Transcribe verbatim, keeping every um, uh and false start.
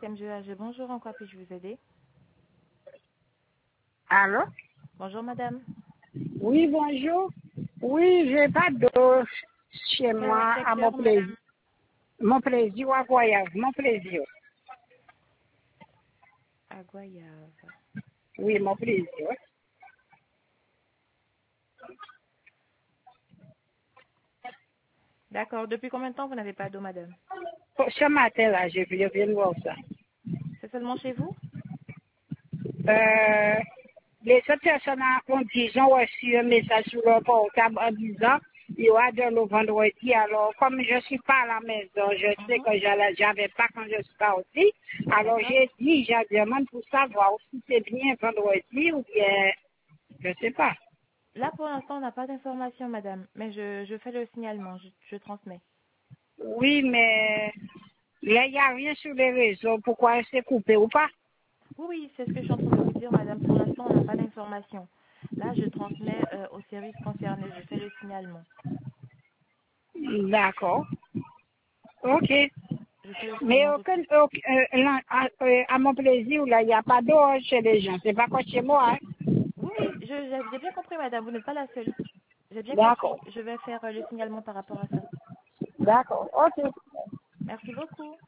M G H. Bonjour, en quoi puis-je vous aider? Allô? Bonjour, madame. Oui, bonjour. Oui, j'ai pas d'eau chez Quel moi à mon secteur, plaisir. madame? Mon plaisir à voyage, mon plaisir. À Goyave. Oui, mon plaisir. D'accord. Depuis combien de temps vous n'avez pas d'eau, madame? Ce matin-là, je viens de voir ça. C'est seulement chez vous? Euh, les autres personnes ont dit, ils ont reçu un message sur leur portable en disant, il y aura de l'eau vendredi. Alors, comme je suis pas à la maison, je sais Mhm. que j'allais- j'avais pas quand je suis partie. Alors, D'accord. j'ai dit, je demande pour savoir si c'est bien vendredi ou bien, je sais pas. Là, pour l'instant, on n'a pas d'informations, madame. Mais je, je fais le signalement. Je, je transmets. Oui, mais là, il n'y a rien sur les réseaux. Pourquoi c'est coupé ou pas? Oui, oui, c'est ce que je suis en train de vous dire, madame. Pour l'instant, on n'a pas d'informations. Là, je transmets euh, au service concerné. Je fais le signalement. D'accord. OK. Je fais le Mais signalement tout de aucun, suite. aucun- euh, là, à, euh, à mon plaisir, là, il n'y a pas d'eau chez les gens. C'est pas comme chez moi. Hein? Oui, oui, je- j'ai j'ai bien compris, madame. Vous n'êtes pas la seule. J'ai bien D'accord. compris. Je vais faire euh, le signalement par rapport à ça. D'accord. OK. Merci beaucoup.